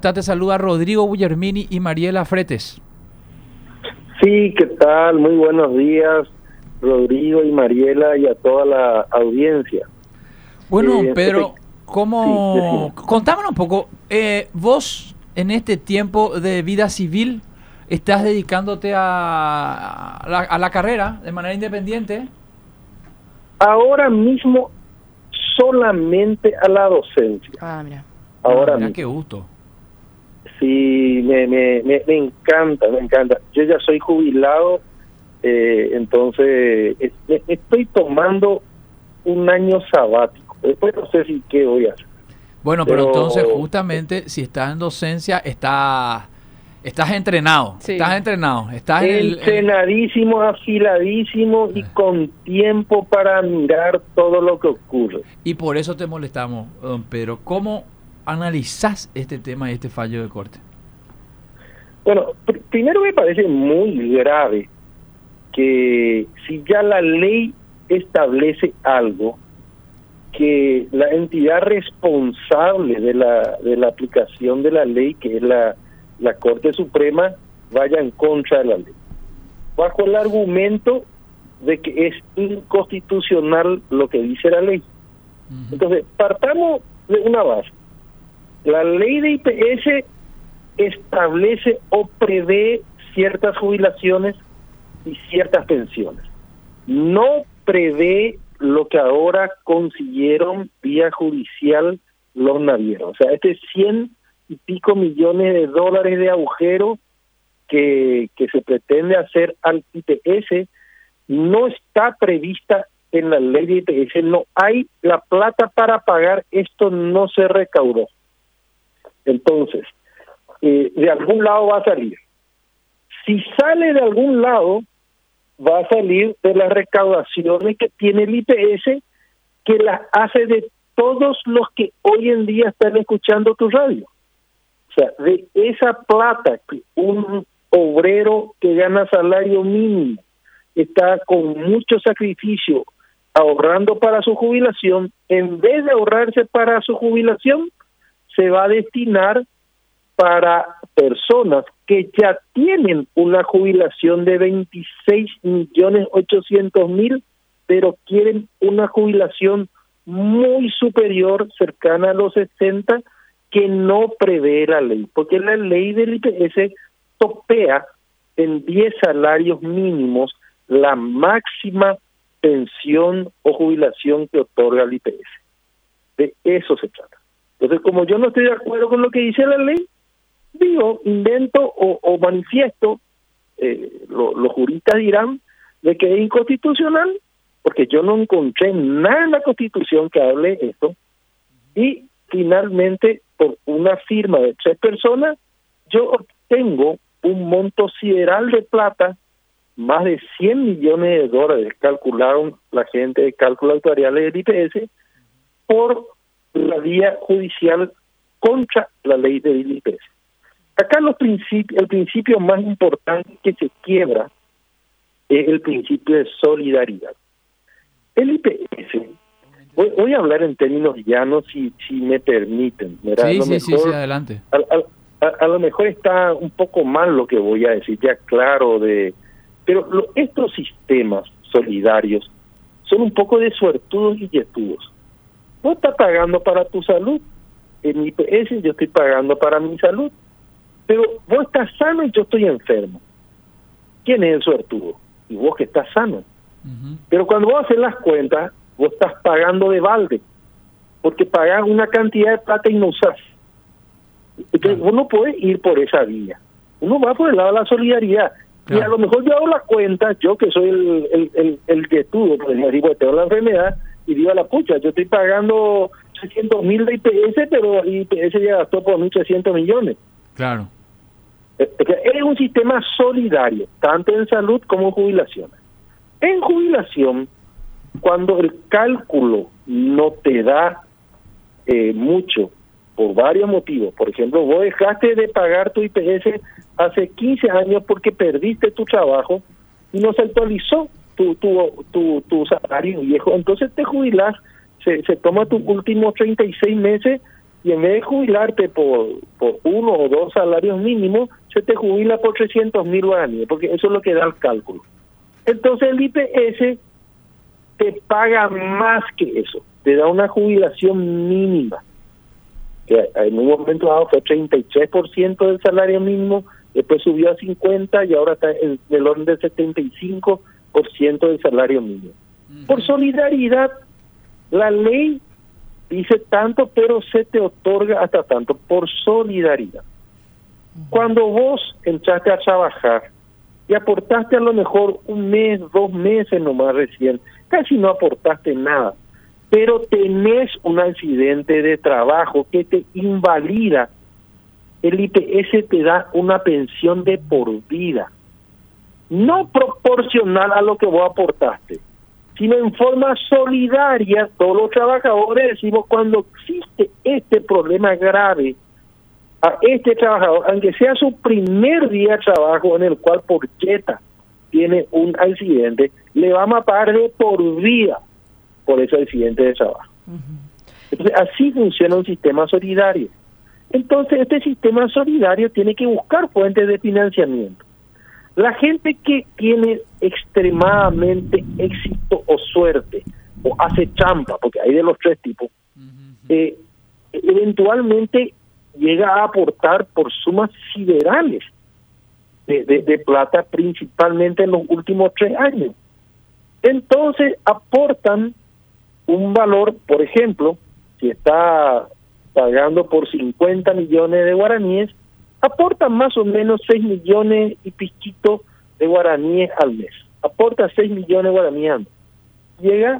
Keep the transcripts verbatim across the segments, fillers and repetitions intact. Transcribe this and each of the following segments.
estás? Te saluda Rodrigo Guillermini y Mariela Fretes. Sí, ¿qué tal? Muy buenos días, Rodrigo y Mariela, y a toda la audiencia. Bueno, eh, Pedro, ¿cómo? Sí, contámonos un poco. Eh, vos, en este tiempo de vida civil, estás dedicándote a, a, la, a la carrera de manera independiente. Ahora mismo solamente a la docencia. Ah, mira. Ahora ah, mira, mismo. qué gusto. Sí, me, me, me, me encanta, me encanta. Yo ya soy jubilado, eh, entonces es, me, estoy tomando un año sabático. Después no sé si qué voy a hacer. Bueno, pero, pero entonces justamente si estás en docencia, estás, estás entrenado. Sí. Estás entrenado. Estás en el, Entrenadísimo, afiladísimo y con tiempo para mirar todo lo que ocurre. Y por eso te molestamos, don Pedro. ¿Cómo analizás este tema y este fallo de corte? Bueno, pr- primero me parece muy grave que si ya la ley establece algo, que la entidad responsable de la de la aplicación de la ley, que es la, la Corte Suprema, vaya en contra de la ley, bajo el argumento de que es inconstitucional lo que dice la ley. Uh-huh. Entonces, partamos de una base. La ley de I P S establece o prevé ciertas jubilaciones y ciertas pensiones. No prevé lo que ahora consiguieron vía judicial los navieros. O sea, este cien y pico millones de dólares de agujero que, que se pretende hacer al I P S no está prevista en la ley de I P S. No hay la plata para pagar, esto no se recaudó. Entonces, eh, de algún lado va a salir. Si sale de algún lado, va a salir de las recaudaciones que tiene el I P S, que las hace de todos los que hoy en día están escuchando tu radio. O sea, de esa plata que un obrero que gana salario mínimo está con mucho sacrificio ahorrando para su jubilación, en vez de ahorrarse para su jubilación, se va a destinar para personas que ya tienen una jubilación de veintiséis millones ochocientos mil, pero quieren una jubilación muy superior, cercana a los sesenta, que no prevé la ley, porque la ley del I P S topea en diez salarios mínimos la máxima pensión o jubilación que otorga el I P S. De eso se trata. Entonces, como yo no estoy de acuerdo con lo que dice la ley, digo, invento o, o manifiesto, eh, lo, los juristas dirán de que es inconstitucional, porque yo no encontré nada en la Constitución que hable esto, y finalmente, por una firma de tres personas, yo obtengo un monto sideral de plata, más de cien millones de dólares, calcularon la gente de cálculo actuariales del I P S, por la vía judicial contra la ley del I P S. Acá los principios, el principio más importante que se quiebra es el principio de solidaridad. El I P S, voy, voy a hablar en términos llanos si, si me permiten. ¿verdad? Sí, a lo sí, mejor, sí, sí, adelante. A, a, a, a lo mejor está un poco mal lo que voy a decir, ya claro, de pero lo, estos sistemas solidarios son un poco de suertudos y yetudos. Vos estás pagando para tu salud, en I P S yo estoy pagando para mi salud, pero vos estás sano y yo estoy enfermo. ¿Quién es el suertudo? Y vos que estás sano. Uh-huh. Pero cuando vos haces las cuentas, vos estás pagando de balde, porque pagás una cantidad de plata y no usás. Entonces, uh-huh. vos no podés ir por esa vía. Uno va por el lado de la solidaridad. Claro. Y a lo mejor yo hago la cuenta, yo que soy el el el, el yetudo, por decir, pues tengo la enfermedad, y digo a la pucha, yo estoy pagando trescientos mil de I P S, pero I P S ya gastó por mil trescientos millones. Claro. Es un sistema solidario, tanto en salud como en jubilación. En jubilación, cuando el cálculo no te da eh, mucho, por varios motivos, por ejemplo, vos dejaste de pagar tu I P S hace quince años porque perdiste tu trabajo y no se actualizó tu tu tu, tu salario viejo, entonces te jubilás, se, se toma tus últimos treinta y seis meses y en vez de jubilarte por, por uno o dos salarios mínimos, se te jubila por trescientos mil guaraníes, porque eso es lo que da el cálculo. Entonces el I P S te paga más que eso, te da una jubilación mínima, que en un momento dado fue treinta y tres por ciento del salario mínimo, después subió a cincuenta y ahora está en el orden del setenta y cinco por ciento del salario mínimo. Uh-huh. Por solidaridad, la ley dice tanto, pero se te otorga hasta tanto, por solidaridad. Uh-huh. Cuando vos entraste a trabajar y aportaste a lo mejor un mes, dos meses nomás recién, casi no aportaste nada, pero tenés un accidente de trabajo que te invalida, el I P S te da una pensión de por vida, no proporcional a lo que vos aportaste, sino en forma solidaria. Todos los trabajadores decimos, cuando existe este problema grave a este trabajador, aunque sea su primer día de trabajo en el cual por jeta tiene un accidente, le vamos a pagar de por vida por ese accidente de trabajo. Uh-huh. Entonces, así funciona un sistema solidario. Entonces, este sistema solidario tiene que buscar fuentes de financiamiento. La gente que tiene extremadamente éxito o suerte, o hace champa, porque hay de los tres tipos, uh-huh. eh, eventualmente llega a aportar por sumas siderales de, de, de plata, principalmente en los últimos tres años. Entonces aportan un valor, por ejemplo, si está pagando por cincuenta millones de guaraníes, aportan más o menos seis millones y piquito de guaraníes al mes. Aporta seis millones de guaraníes al mes. Llega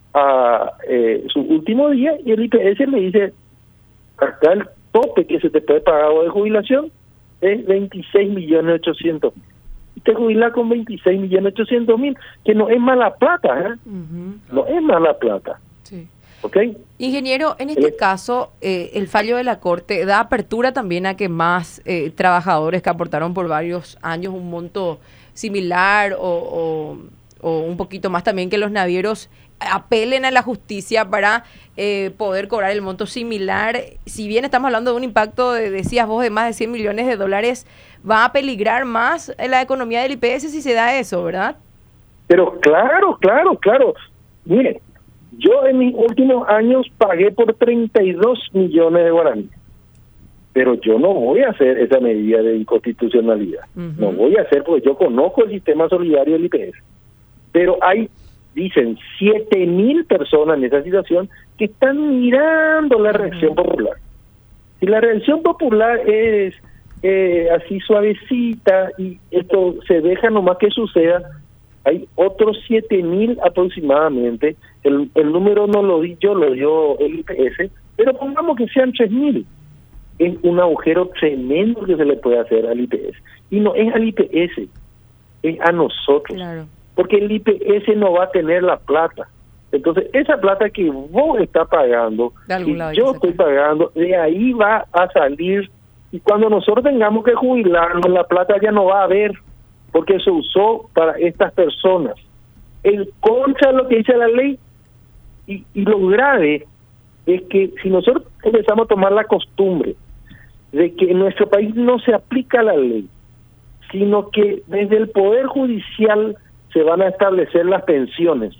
a eh, su último día y el I P S le dice, acá el tope que se te puede pagar de jubilación es veintiséis millones ochocientos mil. Y te jubila con veintiséis millones ochocientos mil, que no es mala plata, ¿eh? Uh-huh. No es mala plata. Sí. ¿Okay? Ingeniero, en este eh, caso, eh, el fallo de la Corte da apertura también a que más eh, trabajadores que aportaron por varios años un monto similar o, o, o un poquito más también que los navieros apelen a la justicia para eh, poder cobrar el monto similar. Si bien estamos hablando de un impacto, de, decías vos, de más de cien millones de dólares, va a peligrar más la economía del I P S si se da eso, ¿verdad? Pero claro, claro, claro. Mire, yo en mis últimos años pagué por treinta y dos millones de guaraníes, pero yo no voy a hacer esa medida de inconstitucionalidad. Uh-huh. No voy a hacer, porque yo conozco el sistema solidario del I P S. Pero hay, dicen, siete mil personas en esa situación que están mirando la reacción uh-huh. popular. Si la reacción popular es eh, así suavecita y esto se deja nomás que suceda, hay otros siete mil aproximadamente. El, el número no lo di yo, lo dio el I P S, pero pongamos que sean tres mil. Es un agujero tremendo que se le puede hacer al I P S. Y no es al I P S, es a nosotros. Claro. Porque el I P S no va a tener la plata. Entonces, esa plata que vos estás pagando, que yo estoy pagando, de ahí va a salir. Y cuando nosotros tengamos que jubilarnos, la plata ya no va a haber, porque se usó para estas personas. En contra de lo que dice la ley, y, y lo grave es que si nosotros empezamos a tomar la costumbre de que en nuestro país no se aplica la ley, sino que desde el Poder Judicial se van a establecer las pensiones,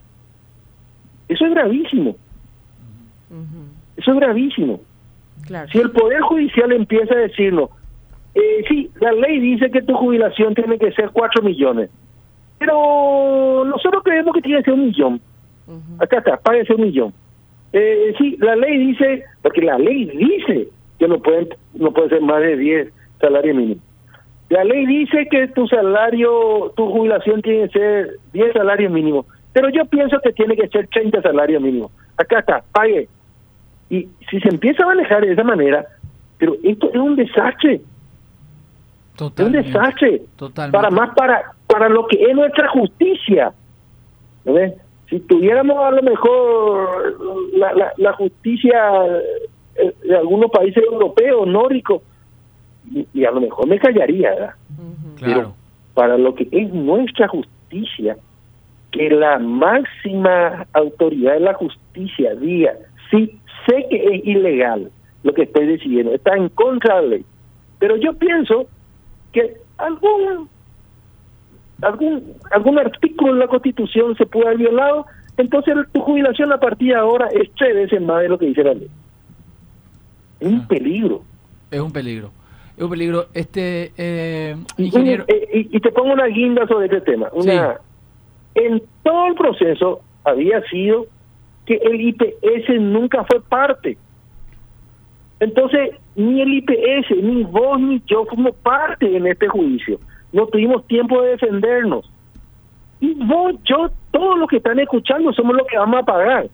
eso es gravísimo. Uh-huh. Eso es gravísimo. Claro. Si el Poder Judicial empieza a decirnos, eh, sí, la ley dice que tu jubilación tiene que ser cuatro millones, pero nosotros creemos que tiene que ser un millón. Uh-huh. Acá está, páguese un millón. Eh, sí, la ley dice, porque la ley dice que no pueden, no puede ser más de diez salarios mínimos. La ley dice que tu salario, tu jubilación tiene que ser diez salarios mínimos, pero yo pienso que tiene que ser treinta salarios mínimos. Acá está, pague. Y si se empieza a manejar de esa manera, pero esto es un desastre. Totalmente. Un desastre. Totalmente. Para más para para lo que es nuestra justicia. ¿No ves? Si tuviéramos a lo mejor la, la, la justicia de algunos países europeos, nórdicos, y, y a lo mejor me callaría, ¿verdad? Uh-huh. Pero claro. Para lo que es nuestra justicia, que la máxima autoridad de la justicia diga, sí, sé que es ilegal, lo que estoy decidiendo, está en contra de la ley. Pero yo pienso que algún algún algún artículo de la Constitución se puede haber violado, entonces tu jubilación a partir de ahora es tres veces más de lo que dice la ley. Es un peligro. Es un peligro. Es un peligro. Este eh, ingeniero... y, y, y te pongo una guinda sobre este tema. Una, sí. En todo el proceso había sido que el I P S nunca fue parte. Entonces, ni el I P S, ni vos, ni yo fuimos parte en este juicio. No tuvimos tiempo de defendernos. Y vos, yo, todos los que están escuchando somos los que vamos a pagar.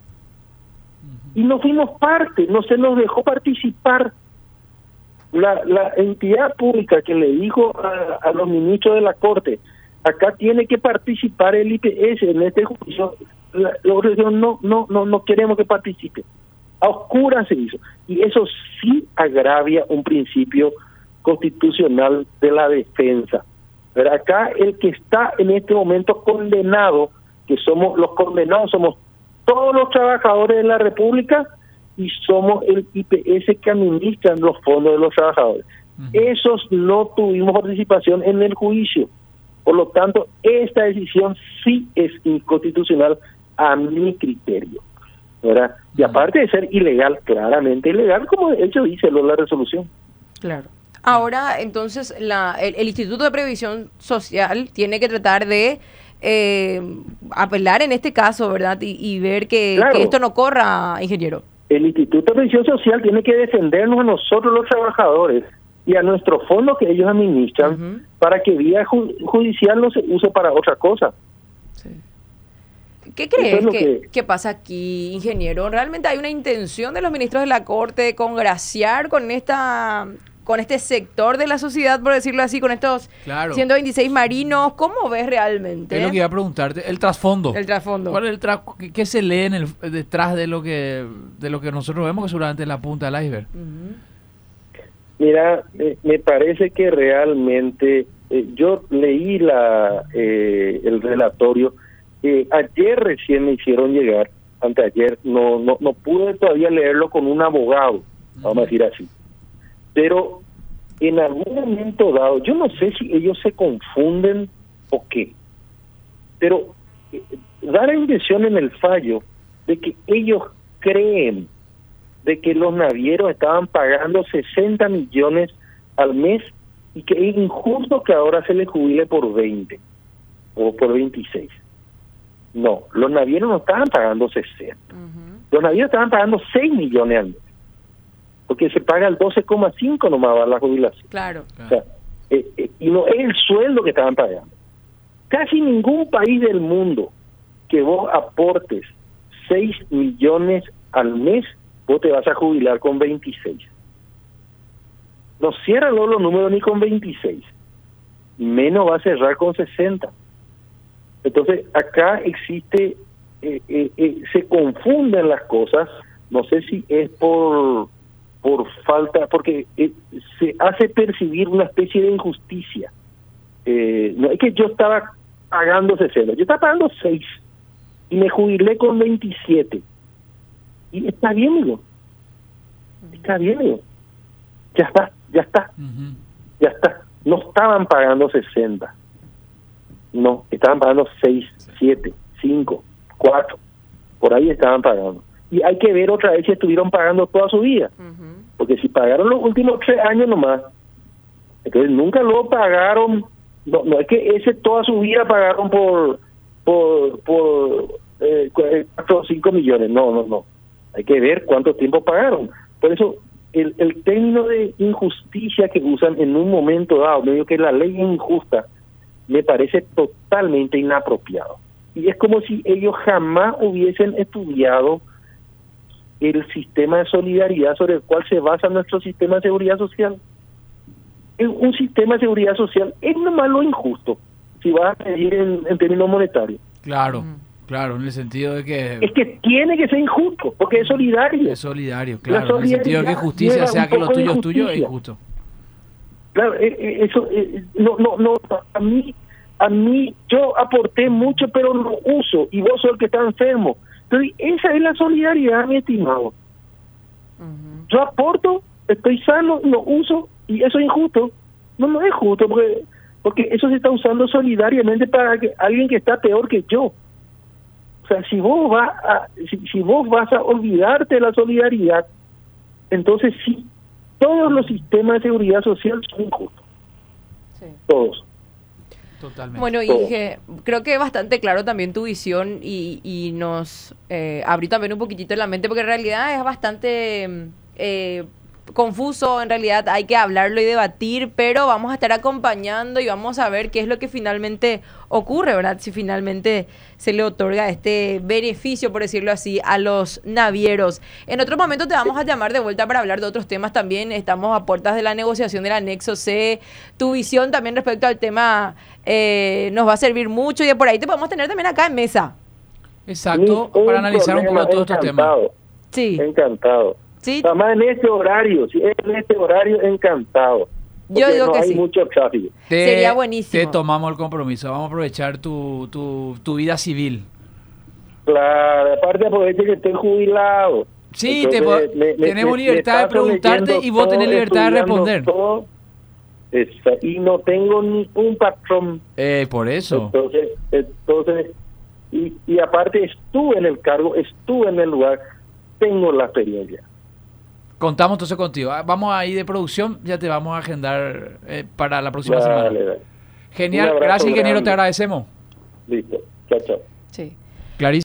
Y no fuimos parte, no se nos dejó participar. La, la entidad pública que le dijo a, a los ministros de la Corte, acá tiene que participar el I P S en este juicio, la, la, no, no, no, no queremos que participe. A oscuras se hizo. Y eso sí agravia un principio constitucional de la defensa. Pero acá el que está en este momento condenado, que somos los condenados, somos todos los trabajadores de la República y somos el I P S que administran los fondos de los trabajadores. Uh-huh. Esos no tuvimos participación en el juicio. Por lo tanto, esta decisión sí es inconstitucional a mi criterio, ¿verdad? Y aparte de ser ilegal, claramente ilegal, como de hecho dice la resolución. Claro. Ahora, entonces, la, el, el Instituto de Previsión Social tiene que tratar de eh, apelar en este caso, ¿verdad? Y, y ver que, claro, que esto no corra, ingeniero. El Instituto de Previsión Social tiene que defendernos a nosotros los trabajadores y a nuestro fondo que ellos administran, uh-huh, para que vía ju- judicial no se use para otra cosa. Sí. ¿Qué crees es que, que... que pasa aquí, ingeniero? ¿Realmente hay una intención de los ministros de la Corte de congraciar con esta... con este sector de la sociedad, por decirlo así, con estos claro. ciento veintiséis marinos? ¿Cómo ves realmente? Es lo que iba a preguntarte, el trasfondo. El trasfondo. ¿Cuál es el tra- qué, qué se lee en el, detrás de lo que de lo que nosotros vemos, que seguramente es la punta del iceberg? Uh-huh. Mira, eh, me parece que realmente, eh, yo leí la eh, el relatorio, eh, ayer recién me hicieron llegar, anteayer, no, no, no pude todavía leerlo con un abogado, uh-huh, vamos a decir así. Pero en algún momento dado, yo no sé si ellos se confunden o qué, pero eh, da la impresión en el fallo de que ellos creen de que los navieros estaban pagando sesenta millones al mes y que es injusto que ahora se les jubile por veinte o por veintiséis. No, los navieros no estaban pagando sesenta. Uh-huh. Los navieros estaban pagando seis millones al mes. Porque se paga el doce coma cinco nomás a la jubilación. Claro. O sea, eh, eh, y no es el sueldo que estaban pagando. Casi ningún país del mundo que vos aportes seis millones al mes, vos te vas a jubilar con veintiséis. No cierran los números ni con veintiséis. Menos va a cerrar con sesenta. Entonces, acá existe, eh, eh, eh, se confunden las cosas. No sé si es por... por falta, porque eh, se hace percibir una especie de injusticia. Eh, no es que yo estaba pagando sesenta, yo estaba pagando seis y me jubilé con veintisiete. Y está bien, digo. Está bien, digo. Ya está, ya está. Uh-huh. Ya está. No estaban pagando sesenta. No, estaban pagando seis, siete, cinco, cuatro. Por ahí estaban pagando. Y hay que ver otra vez si estuvieron pagando toda su vida. Uh-huh. Porque si pagaron los últimos tres años nomás, entonces nunca lo pagaron. No, no es que ese toda su vida pagaron por por por eh, cuatro o cinco millones. No, no, no. Hay que ver cuánto tiempo pagaron. Por eso el, el término de injusticia que usan en un momento dado, medio que la ley es injusta, me parece totalmente inapropiado. Y es como si ellos jamás hubiesen estudiado el sistema de solidaridad sobre el cual se basa nuestro sistema de seguridad social. Un sistema de seguridad social es nomás lo injusto, si vas a medir en, en términos monetarios. Claro, mm. claro, en el sentido de que... Es que tiene que ser injusto, porque es solidario. Es solidario, claro, en el sentido de que justicia sea que lo tuyo es tuyo, es injusto. Claro, eso, no, no, no, a mí, a mí, yo aporté mucho, pero lo uso, y vos sos el que está enfermo. Entonces, esa es la solidaridad, mi estimado. Ujú. Yo aporto, estoy sano, lo uso, y eso es injusto. No, no es justo, porque, porque eso se está usando solidariamente para que alguien que está peor que yo. O sea, si vos vas a, si, si vos vas a olvidarte de la solidaridad, entonces sí, todos los sistemas de seguridad social son injustos. Sí. Todos. Totalmente. Bueno, y Todo. que creo que es bastante claro también tu visión y, y nos eh, abrió también un poquitito la mente, porque en realidad es bastante eh, confuso, en realidad hay que hablarlo y debatir, pero vamos a estar acompañando y vamos a ver qué es lo que finalmente ocurre, ¿verdad? Si finalmente se le otorga este beneficio, por decirlo así, a los navieros. En otro momento te vamos a llamar de vuelta para hablar de otros temas también. Estamos a puertas de la negociación del anexo C. Tu visión también respecto al tema eh, nos va a servir mucho y de por ahí te podemos tener también acá en mesa. Exacto, Ningún para analizar un problema, poco todos estos temas. encantado, Sí, encantado. sí, Además en este horario, si es en este horario, encantado. yo Porque digo no que hay sí. mucho tráfico. Te, Sería buenísimo. Te tomamos el compromiso. Vamos a aprovechar tu, tu, tu vida civil. Claro, aparte aproveche que estoy jubilado. Sí, te Entonces, po- me- me- tenemos me- libertad me de paso preguntarte leyendo y vos tenés todo, libertad de estudiando responder. todo. Esa- y no tengo ni un patrón. Eh, por eso. Entonces, entonces y, y aparte estuve en el cargo, estuve en el lugar, tengo la experiencia. Contamos entonces contigo. Ah, Vamos ahí de producción, ya te vamos a agendar eh, para la próxima semana. Dale, dale. Genial, Un abrazo gracias ingeniero, te grande. agradecemos. Listo. Chao, chao. Sí. Clarísimo.